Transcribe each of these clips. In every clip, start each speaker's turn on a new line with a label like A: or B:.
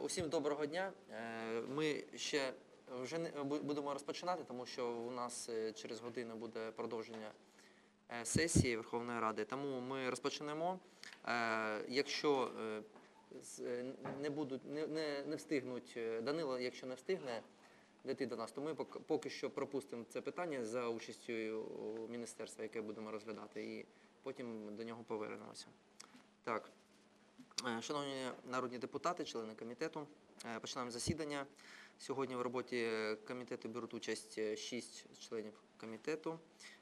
A: Усім доброго дня. Ми ще вже будемо розпочинати, тому що у нас через годину буде продовження сесії Верховної Ради. Тому ми розпочнемо. Якщо не встигнуть, Данило, якщо не встигне дійти до нас, то ми поки що пропустимо це питання за участю міністерства, яке будемо розглядати, і потім до нього повернемося. Так. Шановні народні депутати, члени комітету, починаємо засідання. Сьогодні в роботі комітету беруть участь 6 членів комітету,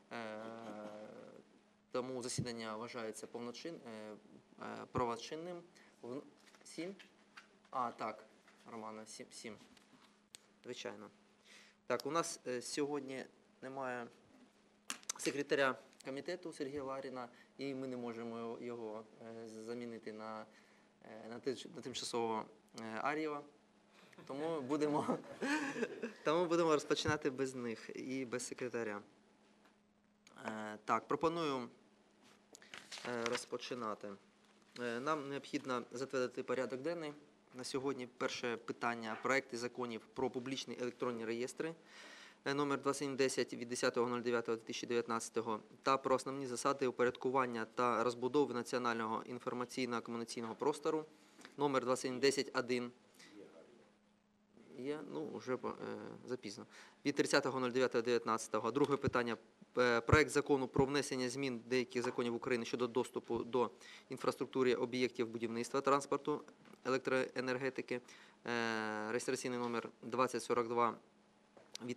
A: тому засідання вважається правочинним. 7? Так, Романа, 7. Звичайно. Так, у нас сьогодні немає секретаря комітету Сергія Ларіна, і ми не можемо його замінити на тимчасово Ар'єва. Тому будемо розпочинати без них і без секретаря. Так, пропоную розпочинати. Нам необхідно затвердити порядок денний. На сьогодні перше питання – проекти законів про публічні електронні реєстри номер 2710 від 10.09.2019 та про основні засади упорядкування та розбудови національного інформаційно-комунікаційного простору номер 2710-1. Вже запізно. Від 30.09.2019. Друге питання – проект закону про внесення змін деяких законів України щодо доступу до інфраструктури об'єктів будівництва, транспорту, електроенергетики, реєстраційний номер 2042 від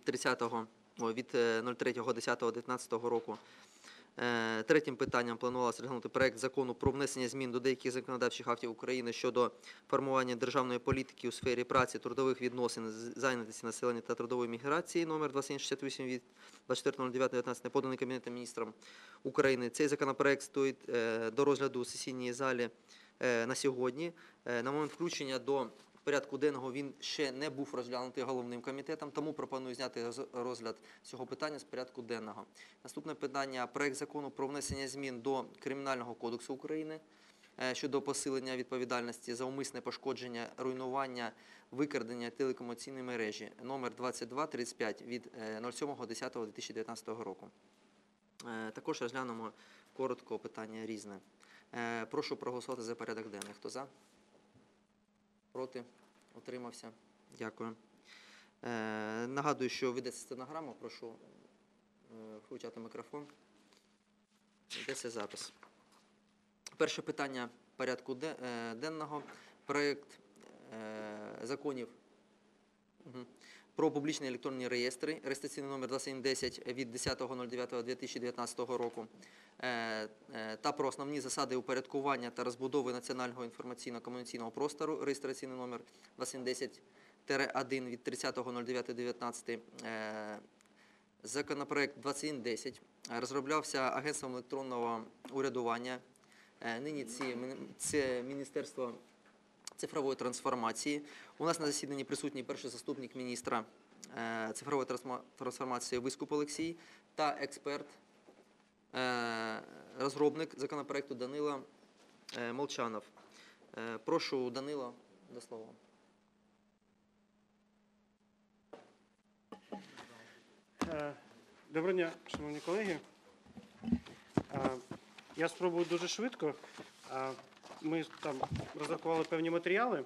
A: 03.10.19 року. Третім питанням планувалося розглянути проект закону про внесення змін до деяких законодавчих актів України щодо формування державної політики у сфері праці, трудових відносин, зайнятості населення та трудової міграції номер 2768 від 24.09.19, поданий Кабінетом Міністрів України. Цей законопроект стоїть до розгляду у сесійній залі на сьогодні. На момент включення до порядку денного він ще не був розглянутий головним комітетом, тому пропоную зняти розгляд цього питання з порядку денного. Наступне питання – проект закону про внесення змін до Кримінального кодексу України щодо посилення відповідальності за умисне пошкодження, руйнування, викрадення телекомунікаційної мережі номер 2235 від 07.10.2019 року. Також розглянемо коротко питання різне. Прошу проголосувати за порядок денний. Хто за? Проти? Утримався? Дякую. Нагадую, що ведеться стенограма. Прошу включати мікрофон. Ведеться запис. Перше питання порядку денного. Проект законів про публічні електронні реєстри, реєстраційний номер 2710 від 10.09.2019 року та про основні засади упорядкування та розбудови національного інформаційно-комунікаційного простору, реєстраційний номер 2710-1 від 30.09.2019. Законопроект 2710 розроблявся Агентством електронного урядування. Нині це Міністерство цифрової трансформації. У нас на засіданні присутній перший заступник міністра цифрової трансформації Вискуп Олексій та експерт, розробник законопроекту Данило Молчанов. Прошу, Данило, до слова.
B: Доброго дня, шановні колеги. Я спробую дуже швидко. Ми там розрахували певні матеріали.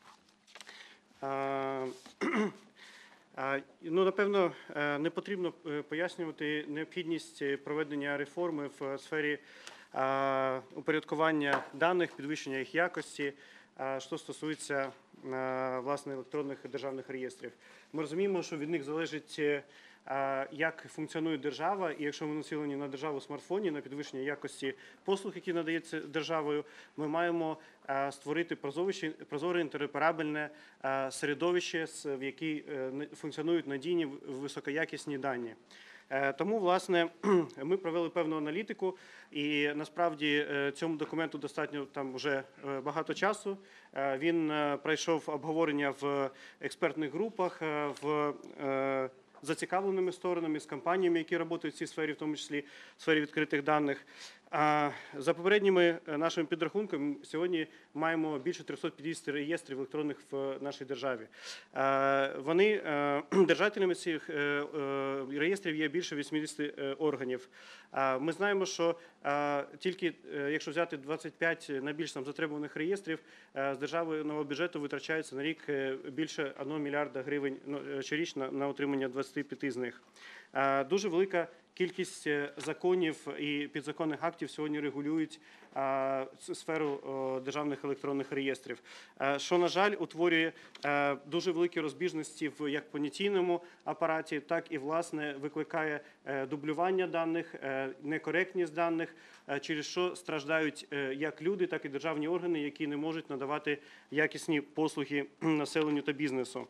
B: Напевно, не потрібно пояснювати необхідність проведення реформи в сфері упорядкування даних, підвищення їх якості, що стосується, власне, електронних державних реєстрів. Ми розуміємо, що від них залежить, як функціонує держава, і якщо ми націлені на державу в смартфоні, на підвищення якості послуг, які надається державою, ми маємо створити прозоре, інтероперабельне середовище, в якій функціонують надійні, високоякісні дані. Тому, власне, ми провели певну аналітику, і насправді цьому документу достатньо там вже багато часу. Він пройшов обговорення в експертних групах, в зацікавленими сторонами, з компаніями, які працюють в цій сфері, в тому числі в сфері відкритих даних. За попередніми нашими підрахунками, сьогодні маємо більше 350 реєстрів електронних в нашій державі. Вони, держателями цих реєстрів є більше 80 органів. Ми знаємо, що тільки якщо взяти 25 найбільш затребуваних реєстрів, з державного бюджету витрачається на рік більше 1 мільярда гривень щорічно на утримання 25 з них. Дуже велика кількість законів і підзаконних актів сьогодні регулюють сферу державних електронних реєстрів, що, на жаль, утворює дуже великі розбіжності в як понятійному апараті, так і, власне, викликає дублювання даних, некоректність даних, через що страждають як люди, так і державні органи, які не можуть надавати якісні послуги населенню та бізнесу.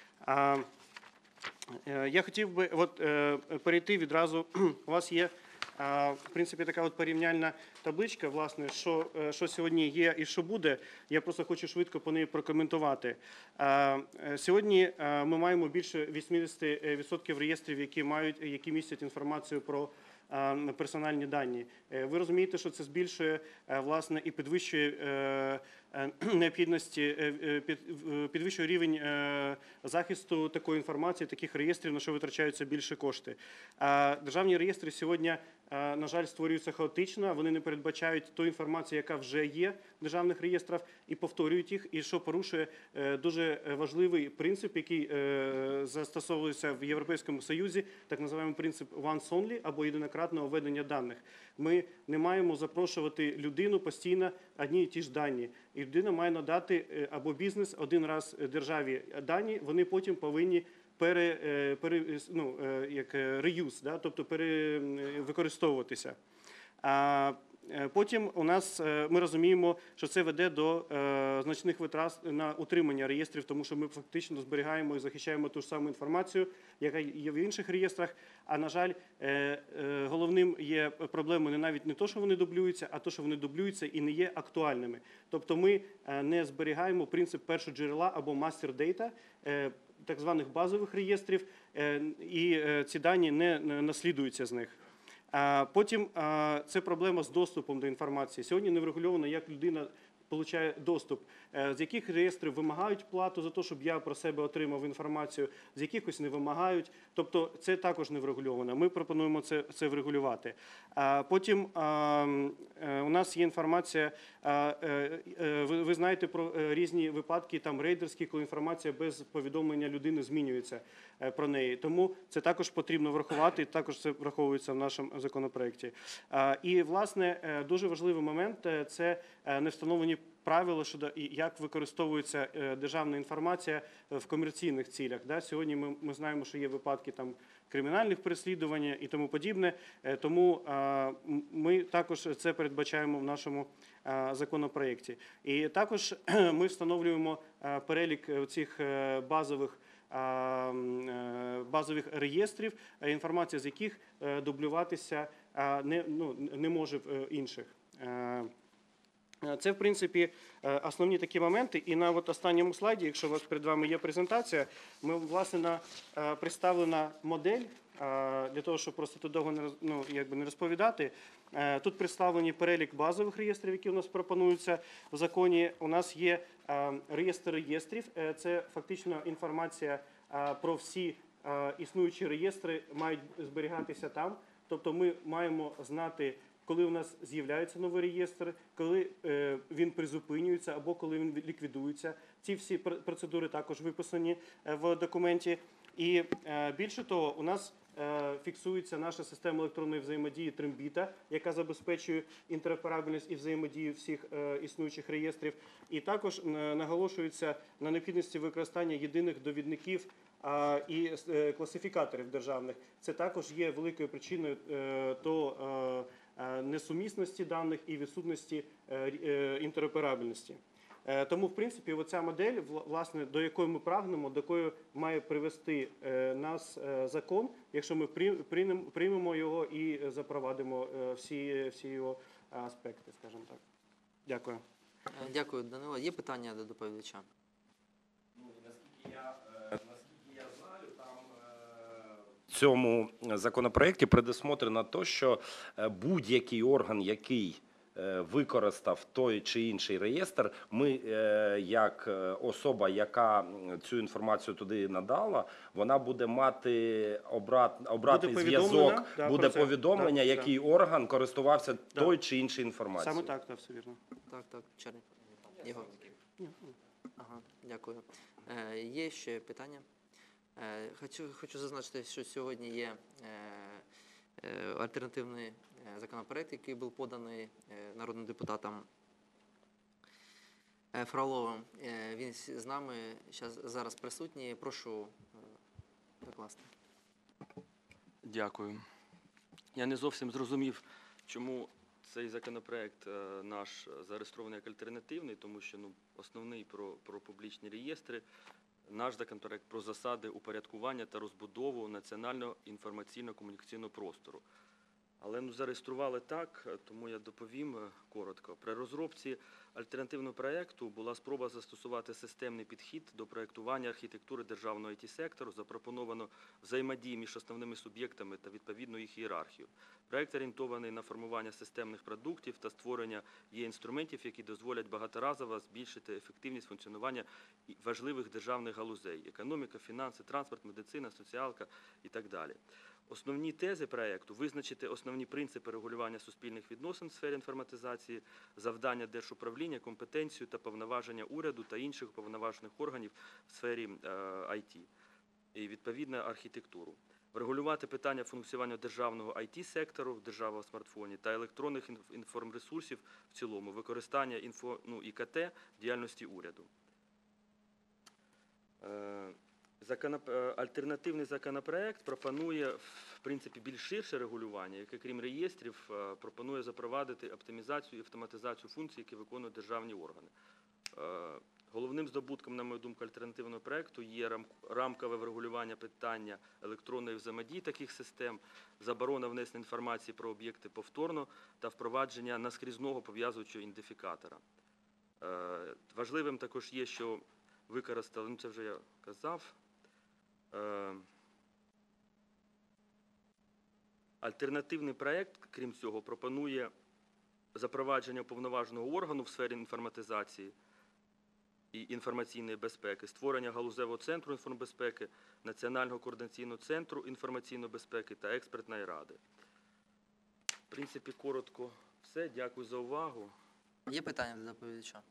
B: Я хотів би перейти відразу. У вас є, в принципі, така порівняльна табличка, власне, що сьогодні є і що буде. Я просто хочу швидко по неї прокоментувати. Сьогодні ми маємо більше 80% реєстрів, які містять інформацію про персональні дані. Ви розумієте, що це збільшує, власне, і підвищує необхідності, підвищує рівень захисту такої інформації, таких реєстрів, на що витрачаються більше кошти. Державні реєстри сьогодні, на жаль, створюються хаотично, вони не передбачають ту інформацію, яка вже є в державних реєстрах, і повторюють їх, і що порушує дуже важливий принцип, який застосовується в Європейському Союзі, так називаємо принцип once only, або єдинократного введення даних. Ми не маємо запрошувати людину постійно одні і ті ж дані. І людина має надати або бізнес один раз державі дані, вони потім повинні реюз, тобто використовуватися. Потім у нас, ми розуміємо, що це веде до значних витрат на утримання реєстрів, тому що ми фактично зберігаємо і захищаємо ту ж саму інформацію, яка є в інших реєстрах. А, на жаль, головним є проблемою навіть не те, що вони дублюються, а те, що вони дублюються і не є актуальними. Тобто ми не зберігаємо принцип першого джерела або master data, так званих базових реєстрів, і ці дані не наслідуються з них. Потім це проблема з доступом до інформації. Сьогодні не врегульовано, як людина отримує доступ, з яких реєстрів вимагають плату за те, щоб я про себе отримав інформацію, з якихось не вимагають. Тобто це також не врегульовано. Ми пропонуємо це врегулювати. Потім у нас є інформація, ви знаєте про різні випадки, там рейдерські, коли інформація без повідомлення людини змінюється про неї. Тому це також потрібно врахувати, і також це враховується в нашому законопроекті. І, власне, дуже важливий момент – це не встановлені правила щодо як використовується державна інформація в комерційних цілях. Сьогодні ми знаємо, що є випадки там кримінальних переслідувань і тому подібне, тому ми також це передбачаємо в нашому законопроекті. І також ми встановлюємо перелік цих базових реєстрів, інформація з яких дублюватися не може в інших. Це, в принципі, основні такі моменти. І на останньому слайді, якщо у вас перед вами є презентація, власне, представлена модель, для того, щоб просто тут довго не розповідати. Тут представлені перелік базових реєстрів, які у нас пропонуються в законі. У нас є реєстр реєстрів, це фактично інформація про всі існуючі реєстри, мають зберігатися там. Тобто ми маємо знати, коли у нас з'являється новий реєстр, коли він призупинюється або коли він ліквідується. Ці всі процедури також виписані в документі. І більше того, у нас фіксується наша система електронної взаємодії Trimbyta, яка забезпечує інтероперабельність і взаємодію всіх існуючих реєстрів. І також наголошується на необхідності використання єдиних довідників і класифікаторів державних. Це також є великою причиною несумісності даних і відсутності інтероперабельності. Тому, в принципі, оця модель, власне, до якої ми прагнемо, до якої має привести нас закон, якщо ми приймемо його і запровадимо всі його аспекти, скажімо так. Дякую.
A: Дякую, Данило. Є питання до доповідача?
C: Наскільки я знаю, там цьому законопроекті предусмотрено те, що будь-який орган, який використав той чи інший реєстр, ми, як особа, яка цю інформацію туди надала, вона буде мати обратний зв'язок,
B: да,
C: буде
B: про це.
C: повідомлення,
B: Да,
C: який орган користувався той чи іншою інформацією.
B: Саме так, все вірно.
A: Так, Черник. Єгор. Ага, дякую. Є ще питання? Хочу зазначити, що сьогодні є альтернативний законопроект, який був поданий народним депутатом Фроловим. Він з нами зараз присутній. Прошу докласти.
D: Дякую. Я не зовсім зрозумів, чому цей законопроект наш зареєстрований як альтернативний, тому що основний про публічні реєстри, наш законопроект про засади упорядкування та розбудову національного інформаційно-комунікаційного простору. Але зареєстрували так, тому я доповім коротко. При розробці альтернативного проєкту була спроба застосувати системний підхід до проєктування архітектури державного IT-сектору, запропоновано взаємодії між основними суб'єктами та відповідну їх ієрархію. Проєкт орієнтований на формування системних продуктів та створення інструментів, які дозволять багаторазово збільшити ефективність функціонування важливих державних галузей – економіка, фінанси, транспорт, медицина, соціалка і так далі. Основні тези проєкту – визначити основні принципи регулювання суспільних відносин в сфері інформатизації, завдання держуправління, компетенцію та повноваження уряду та інших уповноважених органів в сфері IT і відповідну архітектуру. Врегулювати питання функціонування державного IT-сектору, державного смартфоні та електронних інформресурсів в цілому, використання ІКТ в діяльності уряду. Альтернативний законопроект пропонує, в принципі, більш ширше регулювання, яке, крім реєстрів, пропонує запровадити оптимізацію і автоматизацію функцій, які виконують державні органи. Головним здобутком, на мою думку, альтернативного проєкту є рамкове врегулювання питання електронної взаємодії таких систем, заборона внесення інформації про об'єкти повторно та впровадження наскрізного пов'язуючого ідентифікатора. Важливим також є, що використали, це вже я казав, альтернативний проєкт, крім цього, пропонує запровадження уповноваженого органу в сфері інформатизації і інформаційної безпеки, створення галузевого центру інформбезпеки, Національного координаційного центру інформаційної безпеки та експертної ради. В принципі, коротко все. Дякую за увагу.
A: Є питання до доповідача?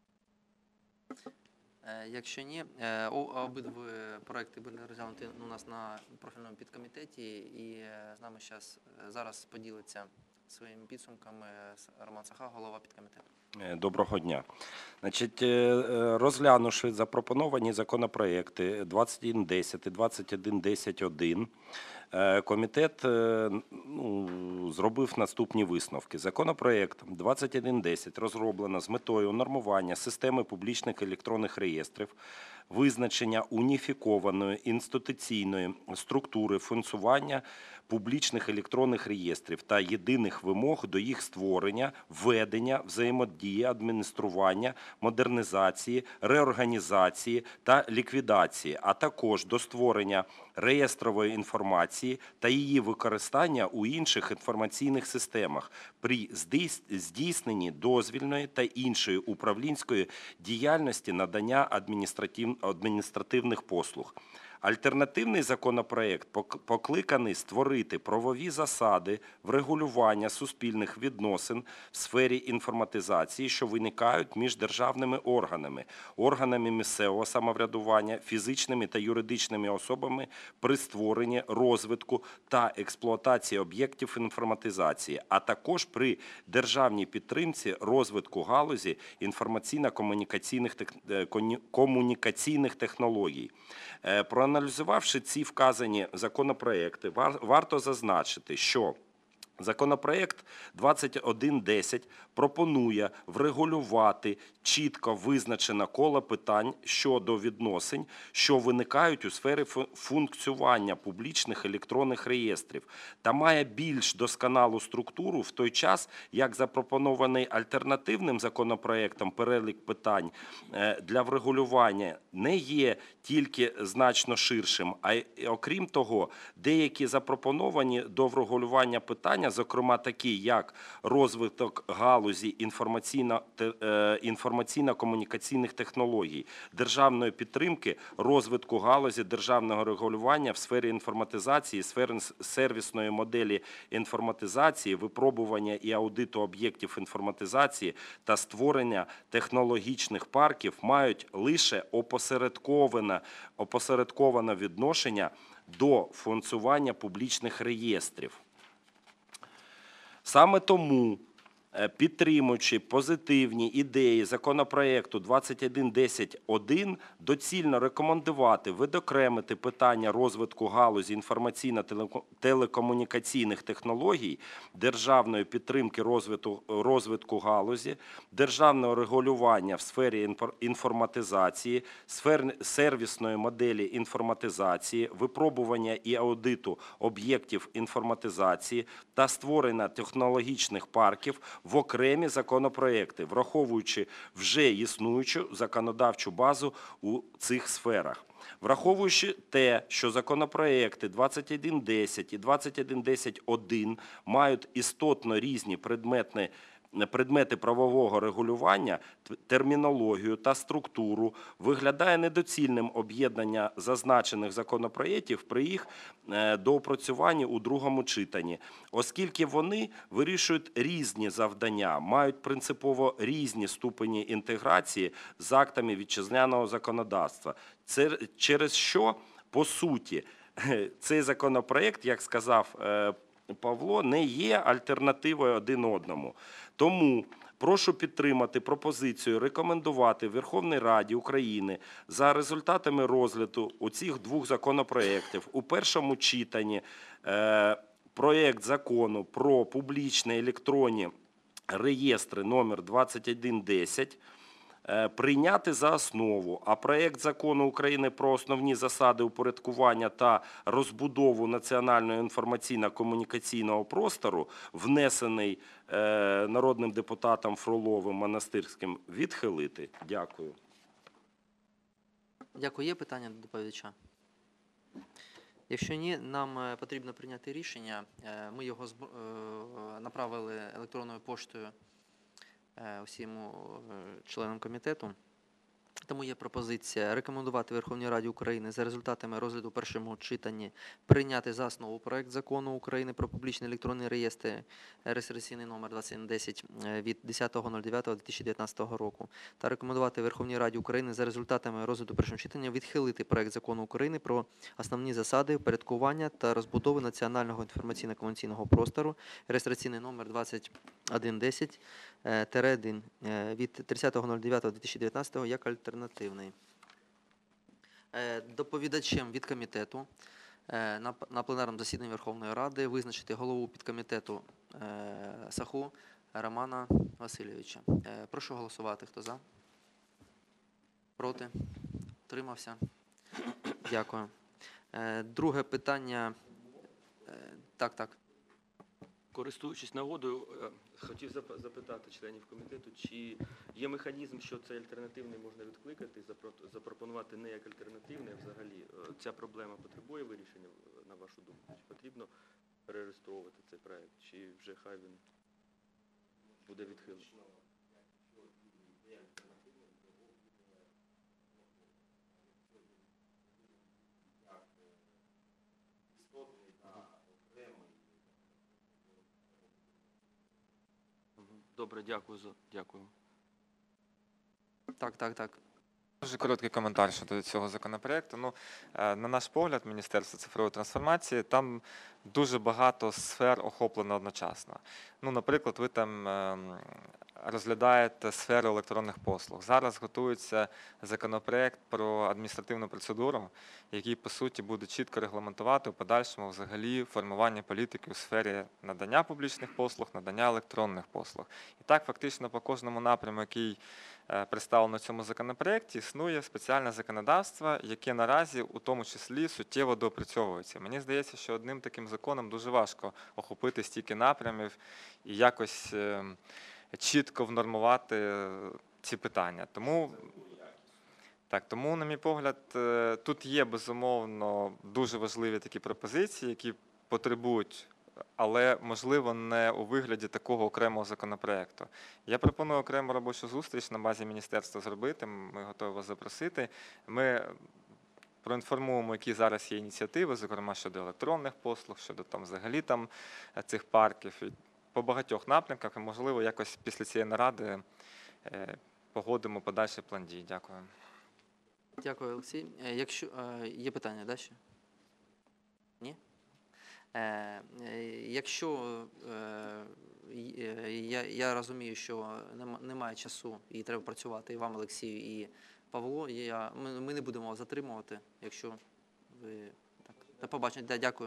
A: Якщо ні, обидва проекти були розглянуті у нас на профільному підкомітеті, і з нами зараз поділиться своїми підсумками Роман Саха, голова підкомітету.
C: Доброго дня. Значить, розглянувши запропоновані законопроекти 2110 і 2110-1, комітет зробив наступні висновки. Законопроект 2110 розроблено з метою унормування системи публічних електронних реєстрів, визначення уніфікованої інституційної структури функціонування публічних електронних реєстрів та єдиних вимог до їх створення, введення, взаємодії, адміністрування, модернізації, реорганізації та ліквідації, а також до створення реєстрової інформації та її використання у інших інформаційних системах при здійсненні дозвільної та іншої управлінської діяльності надання адміністративних послуг. Альтернативний законопроект покликаний створити правові засади врегулювання суспільних відносин в сфері інформатизації, що виникають між державними органами, органами місцевого самоврядування, фізичними та юридичними особами при створенні, розвитку та експлуатації об'єктів інформатизації, а також при державній підтримці розвитку галузі інформаційно-комунікаційних технологій. Проаналізувавши ці вказані законопроекти, варто зазначити, що Законопроект 2110 пропонує врегулювати чітко визначене коло питань щодо відносин, що виникають у сфері функціонування публічних електронних реєстрів, та має більш досконалу структуру, в той час, як запропонований альтернативним законопроектом перелік питань для врегулювання не є тільки значно ширшим, а й, окрім того, деякі запропоновані до врегулювання питання, зокрема такі, як розвиток галузі інформаційно-комунікаційних технологій, державної підтримки, розвитку галузі державного регулювання в сфері інформатизації, сфери сервісної моделі інформатизації, випробування і аудиту об'єктів інформатизації та створення технологічних парків мають лише опосередковане відношення до функціонування публічних реєстрів. Саме тому, підтримуючи позитивні ідеї законопроекту 2110-1, доцільно рекомендувати відокремити питання розвитку галузі інформаційно-телекомунікаційних технологій, державної підтримки розвитку галузі, державного регулювання в сфері інформатизації, сервісної моделі інформатизації, випробування і аудиту об'єктів інформатизації та створення технологічних парків в окремі законопроекти, враховуючи вже існуючу законодавчу базу у цих сферах. Враховуючи те, що законопроекти 2110 і 2110-1 мають істотно різні предмети правового регулювання, термінологію та структуру, виглядає недоцільним об'єднання зазначених законопроєктів при їх доопрацюванні у другому читанні, оскільки вони вирішують різні завдання, мають принципово різні ступені інтеграції з актами вітчизняного законодавства. Через що, по суті, цей законопроєкт, як сказав Павло, не є альтернативою один одному. Тому прошу підтримати пропозицію рекомендувати Верховній Раді України за результатами розгляду оцих двох законопроєктів у першому читанні проєкт закону про публічні електронні реєстри номер 2110 прийняти за основу, а проект Закону України про основні засади упорядкування та розбудову національного інформаційно-комунікаційного простору, внесений народним депутатом Фроловим, Монастирським, відхилити. Дякую.
A: Дякую. Є питання до доповідача? Якщо ні, нам потрібно прийняти рішення. Ми його направили електронною поштою усім членам комітету. Тому є пропозиція рекомендувати Верховній Раді України за результатами розгляду в першому читанні прийняти за основу проект Закону України про публічні електронні реєстри реєстраційний номер 2110 від 10.09.2019 року та рекомендувати Верховній Раді України за результатами розгляду в першому читанні відхилити проект Закону України про основні засади упорядкування та розбудови національного інформаційно-комунікаційного простору реєстраційний номер 2110 -1 від 30.09.2019 як альтернативний. Доповідачем від комітету на пленарному засіданні Верховної Ради визначити голову підкомітету Саху Романа Васильовича. Прошу голосувати. Хто за? Проти? Утримався? Дякую. Друге питання. Так.
D: Користуючись нагодою, хотів запитати членів комітету, чи є механізм, що цей альтернативний можна відкликати, запропонувати не як альтернативний, а взагалі ця проблема потребує вирішення, на вашу думку? Чи потрібно перереєстровувати цей проект, чи вже хай він буде відхилений? Добре, дякую.
A: Так.
E: Дуже короткий коментар щодо цього законопроекту. На наш погляд, Міністерство цифрової трансформації, там дуже багато сфер охоплено одночасно. Наприклад, ви там розглядаєте сферу електронних послуг. Зараз готується законопроект про адміністративну процедуру, який, по суті, буде чітко регламентувати у подальшому взагалі формування політики у сфері надання публічних послуг, надання електронних послуг. І так, фактично, по кожному напряму, який представлено в цьому законопроекті, існує спеціальне законодавство, яке наразі у тому числі суттєво доопрацьовується. Мені здається, що одним таким законом дуже важко охопити стільки напрямів і якось чітко внормувати ці питання. Тому, на мій погляд, тут є, безумовно, дуже важливі такі пропозиції, які потребують, але, можливо, не у вигляді такого окремого законопроекту. Я пропоную окрему робочу зустріч на базі міністерства зробити, ми готові вас запросити. Ми проінформуємо, які зараз є ініціативи, зокрема щодо електронних послуг, щодо взагалі цих парків. І по багатьох напрямках, і, можливо, якось після цієї наради погодимо подальший план дій. Дякую.
A: Дякую, Олексій. Якщо є питання, да, ще? Ні? Якщо я розумію, що немає часу і треба працювати і вам, Олексію, і Павло, ми не будемо вас затримувати, якщо ви... Так, до побачення. Да, дякую.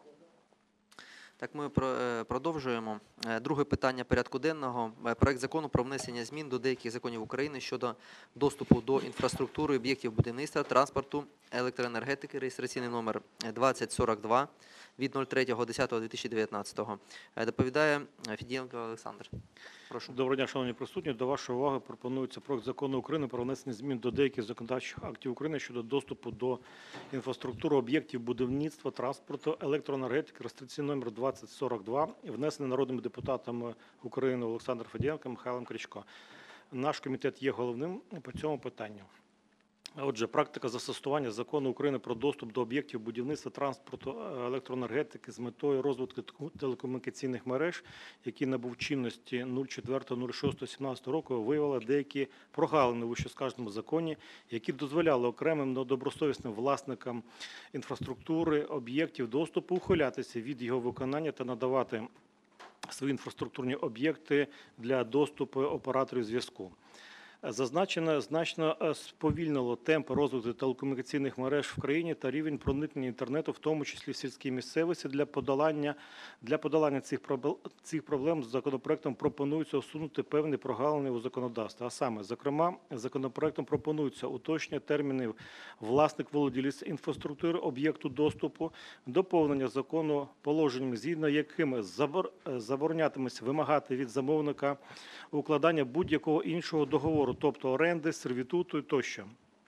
A: Так, ми продовжуємо. Друге питання порядку денного. Проект закону про внесення змін до деяких законів України щодо доступу до інфраструктури об'єктів будівництва, транспорту, електроенергетики, реєстраційний номер 2042 від 03.10.2019. Доповідає Федієнко Олександр. Прошу.
F: Доброго дня, шановні присутні. До вашої уваги пропонується проект закону України про внесення змін до деяких законодавчих актів України щодо доступу до інфраструктури об'єктів будівництва, транспорту, електроенергетики, реєстраційний номер 2042, внесений народними депутатами України Олександром Федієнком, Михайлом Крячко. Наш комітет є головним по цьому питанню. Отже, практика застосування Закону України про доступ до об'єктів будівництва, транспорту, електроенергетики з метою розвитку телекомунікаційних мереж, який набув чинності 04.06.17 року, виявила деякі прогалини у вищесказаному законі, які дозволяли окремим недобросовісним власникам інфраструктури об'єктів доступу ухилятися від його виконання та надавати свої інфраструктурні об'єкти для доступу операторів зв'язку. Зазначено значно сповільнило темп розвитку телекомунікаційних мереж в країні та рівень проникнення інтернету, в тому числі в сільській місцевості. Для подолання цих проблем законопроектом пропонується усунути певні прогалини у законодавстві. А саме, зокрема, законопроектом пропонується уточнення термінів власник, володілець інфраструктури об'єкту доступу, доповнення закону положеннями, згідно якими заборонятиметься вимагати від замовника укладання будь-якого іншого договору, тобто оренди, сервітуту тощо.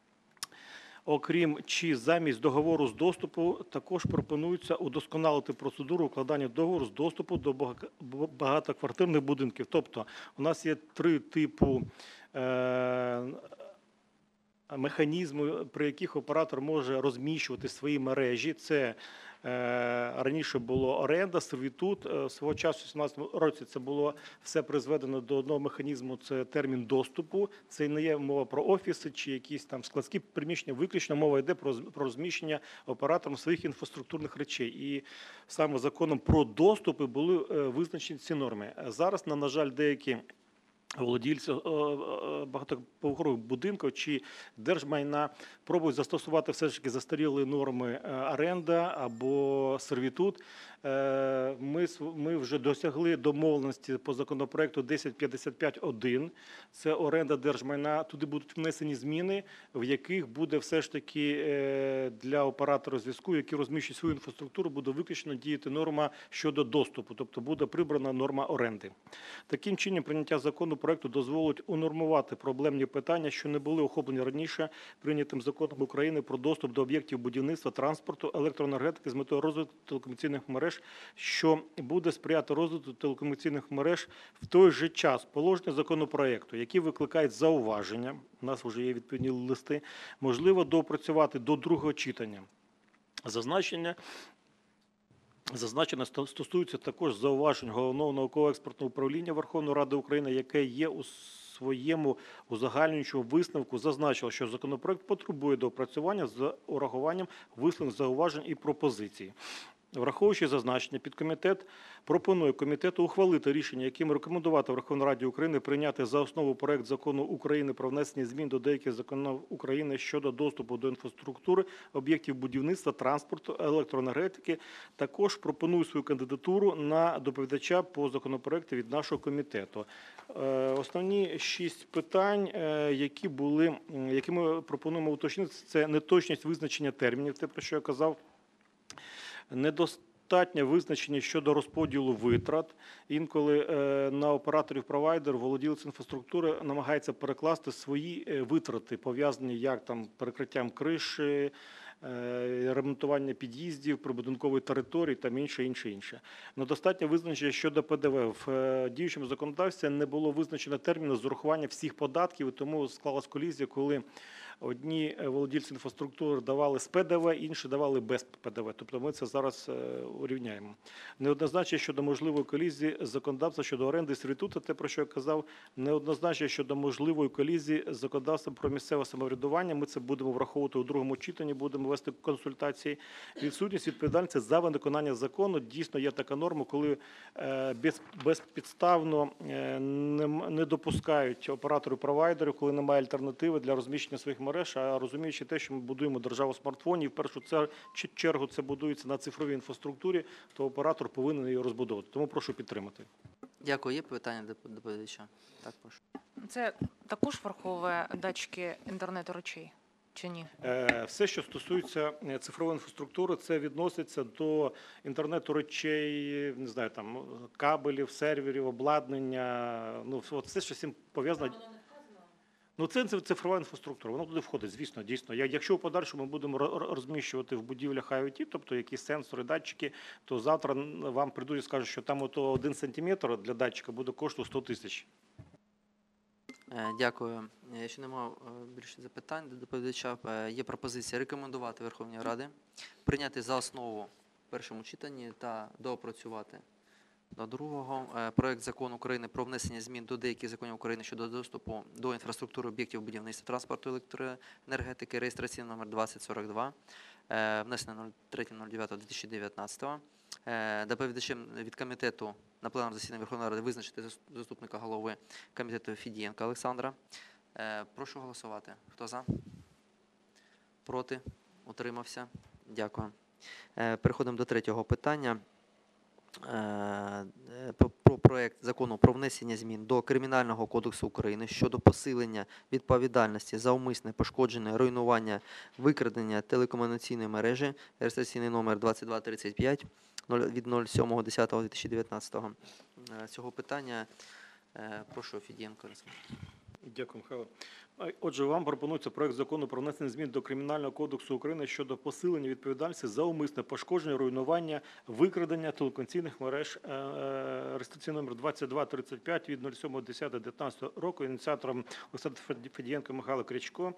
F: Окрім чи замість договору з доступу, також пропонується удосконалити процедуру укладання договору з доступу до багатоквартирних будинків. Тобто у нас є три типи механізми, при яких оператор може розміщувати свої мережі. Це раніше було оренда, сервітут. Свого часу, у 2017 році, це було все призведено до одного механізму, це термін доступу. Це не є мова про офіси чи якісь там складські приміщення, виключно мова йде про розміщення оператором своїх інфраструктурних речей. І саме законом про доступи були визначені ці норми. Зараз, на жаль, деякі володільці багатоповерхових будинків чи держмайна пробують застосувати все ж таки застарілі норми оренда або сервітут. Ми вже досягли домовленості по законопроекту 1055-1. Це оренда держмайна. Туди будуть внесені зміни, в яких буде все ж таки для оператора зв'язку, які розміщують свою інфраструктуру, буде виключно діяти норма щодо доступу, тобто буде прибрана норма оренди. Таким чином, прийняття закону проекту дозволить унормувати проблемні питання, що не були охоплені раніше прийнятим законом України про доступ до об'єктів будівництва, транспорту, електроенергетики з метою розвитку телекомунікаційних мереж, що буде сприяти розвитку телекомунікаційних мереж. В той же час положення законопроекту, які викликають зауваження, у нас вже є відповідні листи, можливо доопрацювати до другого читання. Зазначено стосується також зауважень Головного науково-експертного управління Верховної Ради України, яке є у своєму узагальнюючому висновку зазначило, що законопроект потребує доопрацювання з урахуванням висловлених зауважень і пропозицій. Враховуючи зазначення, підкомітет пропонує комітету ухвалити рішення, яким рекомендувати Верховній Раді України прийняти за основу проект Закону України про внесення змін до деяких законів України щодо доступу до інфраструктури, об'єктів будівництва, транспорту, електроенергетики. Також пропоную свою кандидатуру на доповідача по законопроекту від нашого комітету. Основні 6 питань, які ми пропонуємо уточнити, це неточність визначення термінів, те, про що я казав, недостатнє визначення щодо розподілу витрат. Інколи на операторів-провайдерів володілець інфраструктури намагається перекласти свої витрати, пов'язані як там перекриттям криші, ремонтування під'їздів, прибудинкової території та інше. Недостатнє визначення щодо ПДВ. В діючому законодавстві не було визначено терміну з урахування всіх податків, і тому склалась колізія, коли одні володільці інфраструктури давали з ПДВ, інші давали без ПДВ. Тобто ми це зараз урівняємо. Неоднозначно щодо можливої колізії законодавства щодо оренди сервітуту, те, про що я казав, неоднозначно щодо можливої колізії законодавства про місцеве самоврядування. Ми це будемо враховувати у другому читанні, будемо вести консультації. Відсутність відповідальності за виконання закону. Дійсно, є така норма, коли безпідставно не допускають операторів-провайдерів, коли немає альтернативи для розміщення своїх мереж, а розуміючи те, що ми будуємо державу смартфонів, в першу чергу це будується на цифровій інфраструктурі, то оператор повинен її розбудовувати. Тому прошу підтримати.
A: Дякую. Є питання до доповідача? Так, прошу.
G: Це також враховує датчики інтернету речей чи ні?
F: Все, що стосується цифрової інфраструктури, це відноситься до інтернету речей, не знаю, там кабелів, серверів, обладнання, ну от все, що з цим пов'язано. Ну, це цифрова інфраструктура, воно туди входить, звісно, дійсно. Якщо в подальшому ми будемо розміщувати в будівлях IoT, тобто якісь сенсори, датчики, то завтра вам прийдуть і скажуть, що там ото 1 сантиметр для датчика буде коштувати 100 тисяч.
A: Дякую. Якщо немає більше запитань до доповідача, є пропозиція рекомендувати Верховній Раді прийняти за основу в першому читанні та доопрацювати до другого проект Закону України про внесення змін до деяких законів України щодо доступу до інфраструктури об'єктів будівництва, транспорту, електроенергетики, реєстраційний номер 2042, внесений 03.09.2019. Доповідачем від комітету на пленарному засіданні Верховної Ради визначити заступника голови комітету Федієнка Олександра. Прошу голосувати. Хто за? Проти? Утримався? Дякую. Переходимо до третього питання. Про проект Закону про внесення змін до Кримінального кодексу України щодо посилення відповідальності за умисне пошкодження, руйнування, викрадення телекомунікаційної мережі, реєстраційний номер 2235 від 07.10.2019. З цього питання прошу Федієнко розказати.
F: Дякую, Михайло. Отже, вам пропонується проект Закону про внесення змін до Кримінального кодексу України щодо посилення відповідальності за умисне пошкодження, руйнування, викрадення телекомунікаційних мереж, реєстраційний номер 2235 від 07.10.19 року, ініціатором Олександр Федієнко, Михайло Крячко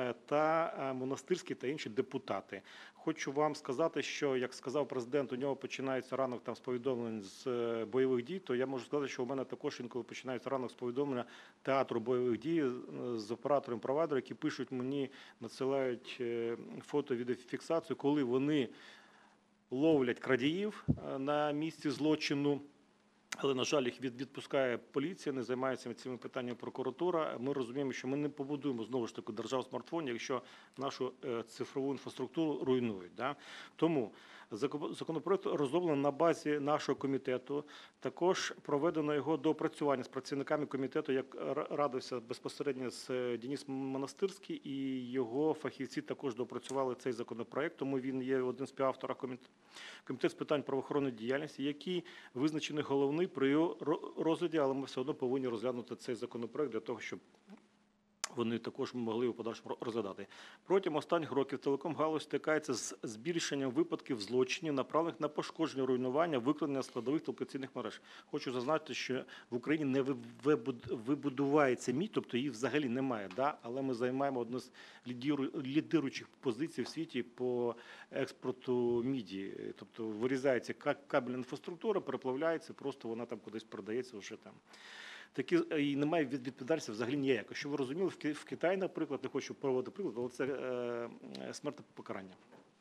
F: та Монастирський та інші депутати. Хочу вам сказати, що, як сказав президент, у нього починається ранок там з повідомлень з бойових дій, то я можу сказати, що у мене також інколи починається ранок з повідомлення театру бойових дій з оператором провайдером, які пишуть мені, надсилають фото, відеофіксацію, коли вони ловлять крадіїв на місці злочину, але, на жаль, їх відпускає поліція, не займається цими питаннями прокуратура. Ми розуміємо, що ми не побудуємо, знову ж таки, державу смартфонів, якщо нашу цифрову інфраструктуру руйнують. Да? Тому законопроект розроблений на базі нашого комітету. Також проведено його доопрацювання з працівниками комітету, як радився безпосередньо з Денис Монастирський, і його фахівці також доопрацювали цей законопроект, тому він є один з співавторів комітету з питань правоохоронної діяльності, який визначений головний при його розгляді, але ми все одно повинні розглянути цей законопроект для того, щоб вони також могли у подальшому розглядати. Протягом останніх років телекомгалузь стикається з збільшенням випадків злочинів, направлених на пошкодження, руйнування, викрадення складових телекомунікаційних мереж. Хочу зазначити, що в Україні не вибудувається мідь, тобто її взагалі немає, да? Але ми займаємо одну з лідируючих позицій в світі по експорту міді. Тобто вирізається кабельна інфраструктура, переплавляється, просто вона там кудись продається вже там. Такі і немає відповідальності взагалі ніякої. Щоб ви розуміли, в Китаї, наприклад, не хочу проводити приклад, але це смертне покарання.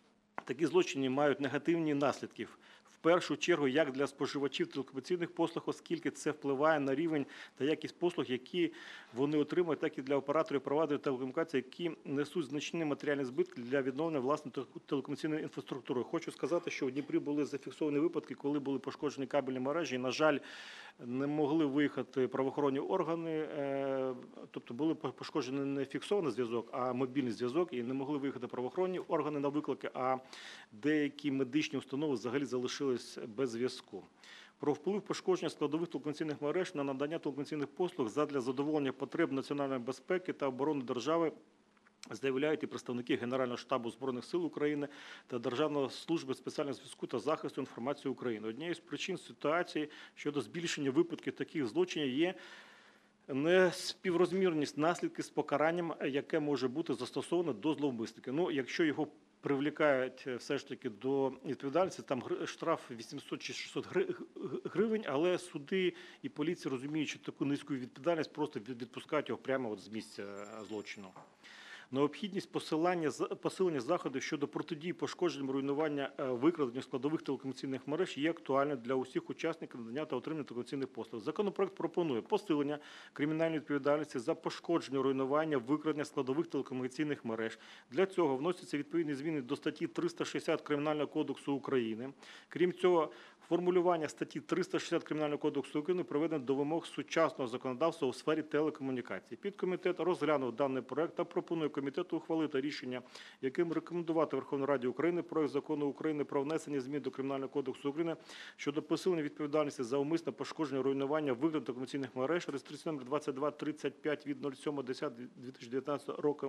F: Такі злочини мають негативні наслідки. В першу чергу, як для споживачів телекомунікаційних послуг, оскільки це впливає на рівень та якість послуг, які вони отримують, так і для операторів провайдерів телекомунікацій, які несуть значні матеріальні збитки для відновлення власної телекомунікаційної інфраструктури. Хочу сказати, що в Дніпрі були зафіксовані випадки, коли були пошкоджені кабельні мережі, і, на жаль, не могли виїхати правоохоронні органи, тобто були пошкоджені не фіксований зв'язок, а мобільний зв'язок, і не могли виїхати правоохоронні органи на виклики, а деякі медичні установи взагалі залишились без зв'язку. Про вплив пошкодження складових телекомунікаційних мереж на надання телекомунікаційних послуг задля задоволення потреб національної безпеки та оборони держави заявляють і представники Генерального штабу Збройних сил України та Державної служби спеціального зв'язку та захисту інформації України. Однією з причин ситуації щодо збільшення випадків таких злочинів є неспіврозмірність наслідків з покаранням, яке може бути застосоване до зловмисника. Ну, якщо його привлікають все ж таки до відповідальності, там штраф 800 чи 600 гривень, але суди і поліція, розуміючи таку низьку відповідальність, просто відпускають його прямо от з місця злочину. Необхідність посилення заходів щодо протидії пошкодженням, руйнування, викрадення складових телекомунікаційних мереж є актуальним для усіх учасників надання та отримання телекомунікаційних послуг. Законопроект пропонує посилення кримінальної відповідальності за пошкодження, руйнування, викрадення складових телекомунікаційних мереж. Для цього вносяться відповідні зміни до статті 360 Кримінального кодексу України. Крім цього, формулювання статті 360 Кримінального кодексу України приведено до вимог сучасного законодавства у сфері телекомунікацій. Підкомітет розглянув даний проект та пропонує комітету ухвалити рішення, яким рекомендувати Верховній Раді України проект закону України про внесення змін до Кримінального кодексу України щодо посилення відповідальності за умисне пошкодження, руйнування, викрадення телекомунікаційних мереж, реєстраційний номер 2235 від 07.10.2019 року,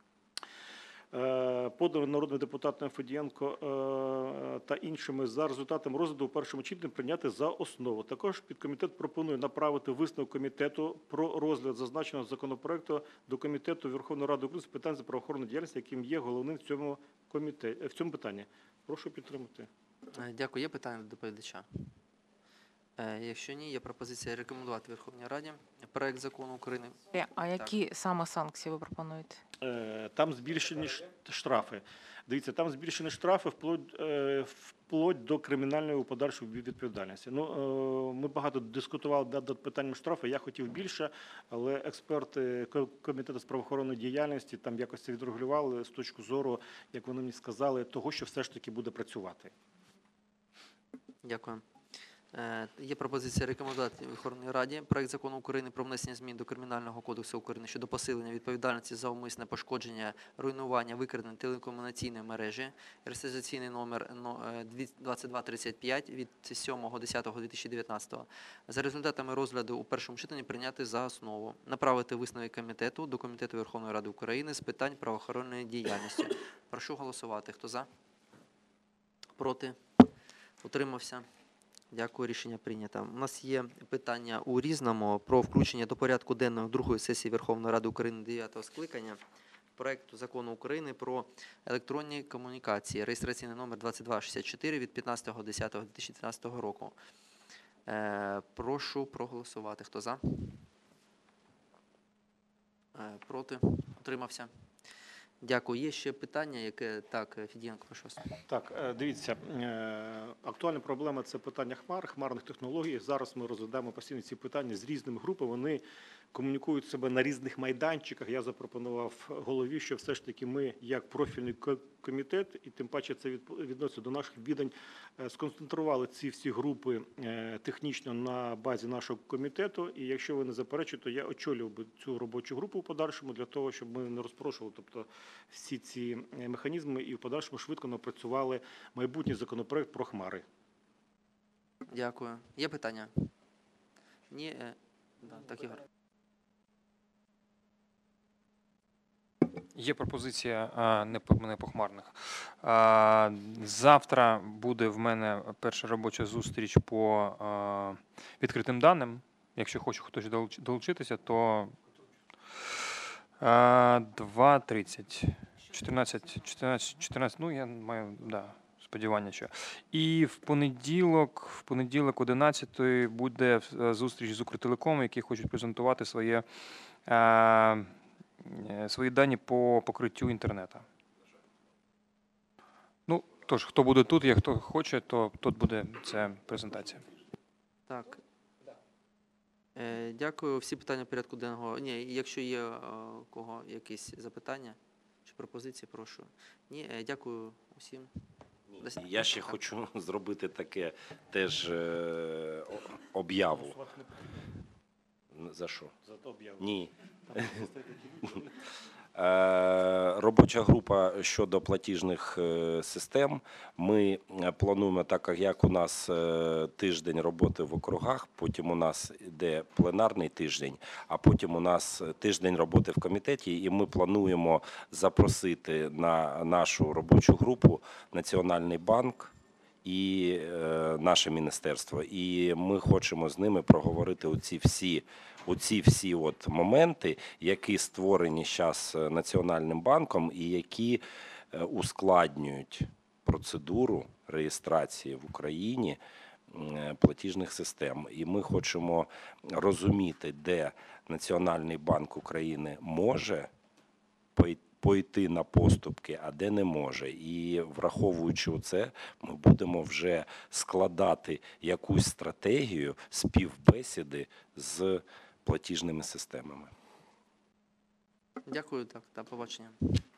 F: подано народним депутатом Федієнко та іншими, за результатами розгляду у першому читанні прийняти за основу. Також підкомітет пропонує направити висновок комітету про розгляд зазначеного законопроекту до Комітету Верховної Ради України з питань правоохоронної діяльності, яким є головним в цьому питанні. Прошу підтримати.
A: Дякую. Є питання до доповідача? Якщо ні, є пропозиція рекомендувати Верховній Раді проект закону України.
G: А які саме санкції ви пропонуєте?
F: Там збільшені штрафи. Дивіться, там збільшені штрафи вплоть до кримінальної у подальшої відповідальності. Ну, ми багато дискутували над питанням штрафу, я хотів більше, але експерти Комітету з правоохоронної діяльності там якось це відрегулювали з точки зору, як вони мені сказали, того, що все ж таки буде працювати.
A: Дякую. Є пропозиція рекомендувати Верховній Раді проект закону України про внесення змін до Кримінального кодексу України щодо посилення відповідальності за умисне пошкодження, руйнування, викрадення телекомунікаційної мережі, реєстраційний номер 2235 від 7.10.2019. За результатами розгляду у першому читанні прийняти за основу. Направити висновок комітету до Комітету Верховної Ради України з питань правоохоронної діяльності. Прошу голосувати. Хто за? Проти? Утримався? Дякую, рішення прийнято. У нас є питання у Різному про включення до порядку денного другої сесії Верховної Ради України 9-го скликання проекту закону України про електронні комунікації, реєстраційний номер 2264 від 15.10.2013 року. Прошу проголосувати. Хто за? Проти? Утримався? Дякую. Є ще питання, яке... Так, Федієнко, прошу вас.
F: Так, дивіться, актуальна проблема – це питання хмарних технологій. Зараз ми розглядаємо постійно ці питання з різними групами. Вони комунікують себе на різних майданчиках. Я запропонував голові, що все ж таки ми, як профільний комітет, і тим паче це відноситься до наших відань, сконцентрували ці всі групи технічно на базі нашого комітету. І якщо ви не заперечуєте, то я очолював би цю робочу групу в подальшому для того, щоб ми не розпрошували, тобто всі ці механізми і в подальшому швидко напрацювали майбутній законопроект про хмари.
A: Дякую. Є питання? Ні? Так, Ігор.
H: Є пропозиція не по хмарних. Завтра буде в мене перша робоча зустріч по відкритим даним. Якщо хоче хтось долучитися, то 2:30. 14, ну я маю, да, сподівання, що. І в понеділок 11 буде зустріч з Укртелекомом, які хочуть презентувати свої дані по покриттю інтернету. Ну, Тож, хто буде тут, як хто хоче, то тут буде ця презентація.
A: Так. Дякую. Всі питання в порядку денного. Ні, якщо є у кого якісь запитання чи пропозиції, прошу. Ні, дякую усім.
C: Я ще хочу зробити таке теж об'яву. За що?
F: За то об'яву.
C: Ні. Робоча група щодо платіжних систем. Ми плануємо, так як у нас тиждень роботи в округах, потім у нас йде пленарний тиждень, а потім у нас тиждень роботи в комітеті, і ми плануємо запросити на нашу робочу групу Національний банк і наше міністерство. І ми хочемо з ними проговорити оці всі от моменти, які створені зараз Національним банком і які ускладнюють процедуру реєстрації в Україні платіжних систем. І ми хочемо розуміти, де Національний банк України може пойти на поступки, а де не може. І враховуючи це, ми будемо вже складати якусь стратегію співбесіди з платіжними системами.
A: Дякую, так, та побачення.